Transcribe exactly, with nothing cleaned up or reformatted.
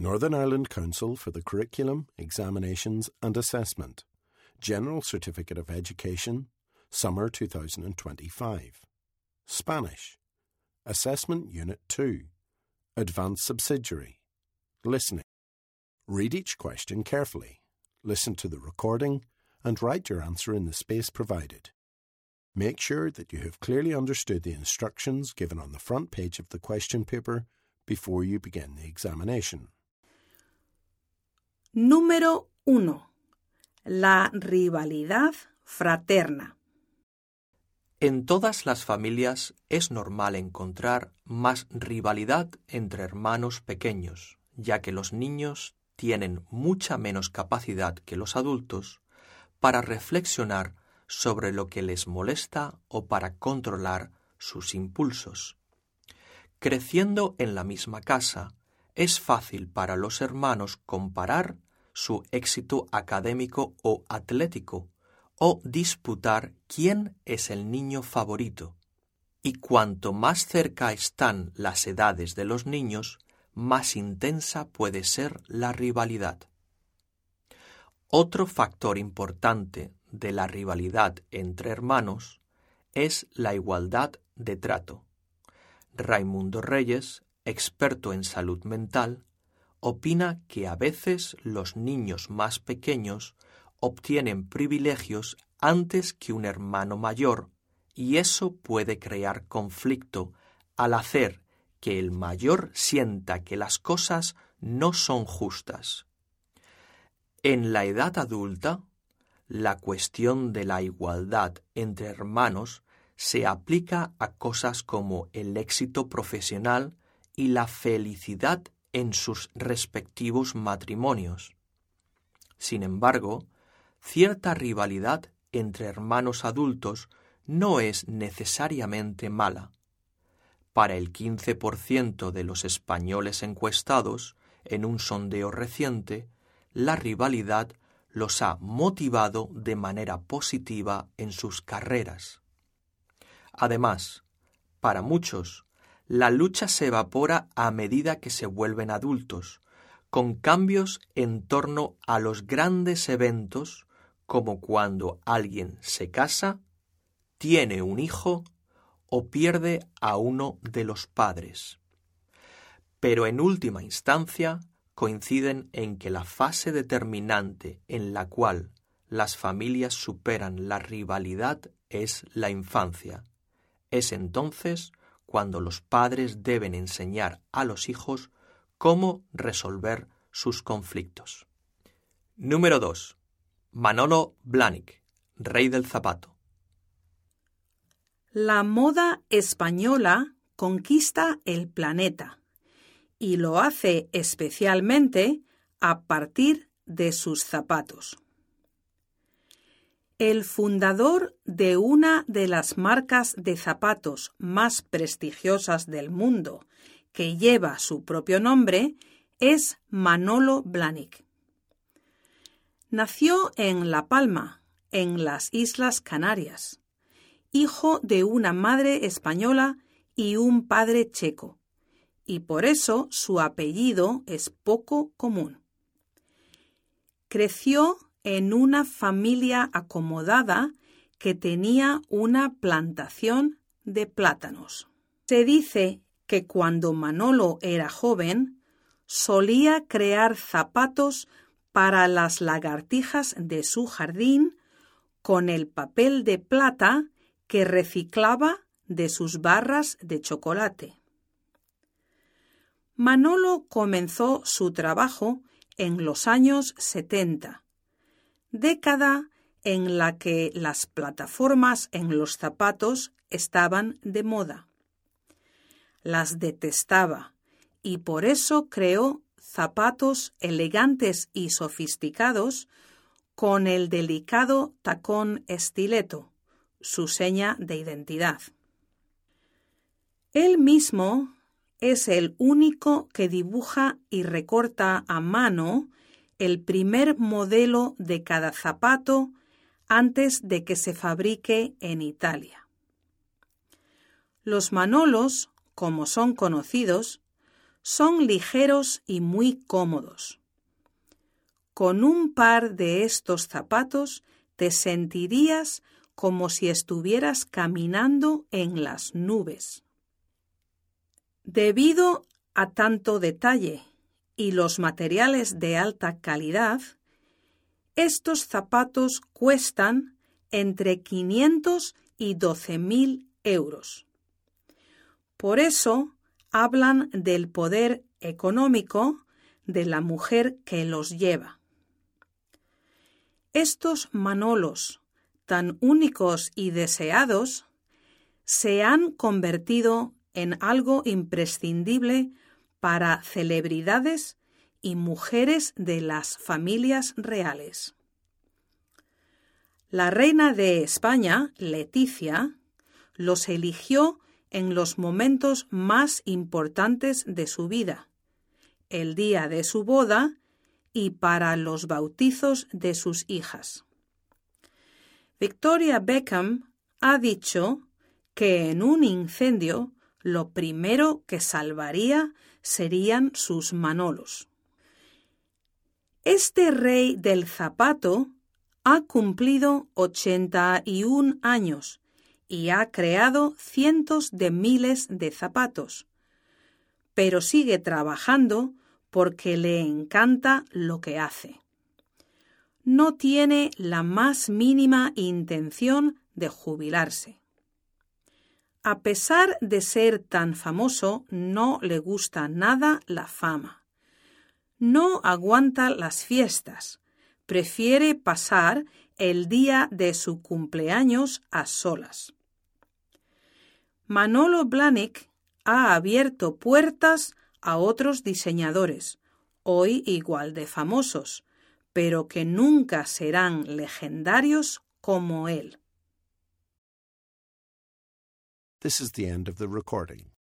Northern Ireland Council for the Curriculum, Examinations and Assessment, General Certificate of Education, Summer two thousand twenty-five. Spanish, Assessment Unit two, Advanced Subsidiary, Listening. Read each question carefully, listen to the recording, and write your answer in the space provided. Make sure that you have clearly understood the instructions given on the front page of the question paper before you begin the examination. Número uno. La rivalidad fraterna. En todas las familias es normal encontrar más rivalidad entre hermanos pequeños, ya que los niños tienen mucha menos capacidad que los adultos para reflexionar sobre lo que les molesta o para controlar sus impulsos. Creciendo en la misma casa, es fácil para los hermanos comparar su éxito académico o atlético o disputar quién es el niño favorito. Y cuanto más cerca están las edades de los niños, más intensa puede ser la rivalidad. Otro factor importante de la rivalidad entre hermanos es la igualdad de trato. Raimundo Reyes, experto en salud mental, opina que a veces los niños más pequeños obtienen privilegios antes que un hermano mayor y eso puede crear conflicto al hacer que el mayor sienta que las cosas no son justas. En la edad adulta, la cuestión de la igualdad entre hermanos se aplica a cosas como el éxito profesional y la felicidad en sus respectivos matrimonios. Sin embargo, cierta rivalidad entre hermanos adultos no es necesariamente mala. Para el quince por ciento de los españoles encuestados en un sondeo reciente, la rivalidad los ha motivado de manera positiva en sus carreras. Además, para muchos, la lucha se evapora a medida que se vuelven adultos, con cambios en torno a los grandes eventos como cuando alguien se casa, tiene un hijo o pierde a uno de los padres. Pero en última instancia coinciden en que la fase determinante en la cual las familias superan la rivalidad es la infancia. Es entonces cuando los padres deben enseñar a los hijos cómo resolver sus conflictos. Número dos. Manolo Blahnik, rey del zapato. La moda española conquista el planeta y lo hace especialmente a partir de sus zapatos. El fundador de una de las marcas de zapatos más prestigiosas del mundo, que lleva su propio nombre, es Manolo Blahnik. Nació en La Palma, en las Islas Canarias, hijo de una madre española y un padre checo, y por eso su apellido es poco común. Creció en una familia acomodada que tenía una plantación de plátanos. Se dice que cuando Manolo era joven, solía crear zapatos para las lagartijas de su jardín con el papel de plata que reciclaba de sus barras de chocolate. Manolo comenzó su trabajo en los años setenta, década en la que las plataformas en los zapatos estaban de moda. Las detestaba y por eso creó zapatos elegantes y sofisticados con el delicado tacón estileto, su seña de identidad. Él mismo es el único que dibuja y recorta a mano el primer modelo de cada zapato antes de que se fabrique en Italia. Los Manolos, como son conocidos, Son ligeros y muy cómodos. Con un par de estos zapatos te sentirías como si estuvieras caminando en las nubes. Debido a tanto detalle y los materiales de alta calidad, estos zapatos cuestan entre quinientos y doce mil euros. Por eso hablan del poder económico de la mujer que los lleva. Estos manolos, tan únicos y deseados, se han convertido en algo imprescindible para celebridades y mujeres de las familias reales. La reina de España, Leticia, los eligió en los momentos más importantes de su vida, el día de su boda y para los bautizos de sus hijas. Victoria Beckham ha dicho que en un incendio lo primero que salvaría serían sus manolos. Este rey del zapato ha cumplido ochenta y un años y ha creado cientos de miles de zapatos, pero sigue trabajando porque le encanta lo que hace. No tiene la más mínima intención de jubilarse. A pesar de ser tan famoso, no le gusta nada la fama. No aguanta las fiestas. Prefiere pasar el día de su cumpleaños a solas. Manolo Blahnik ha abierto puertas a otros diseñadores, hoy igual de famosos, pero que nunca serán legendarios como él. This is the end of the recording.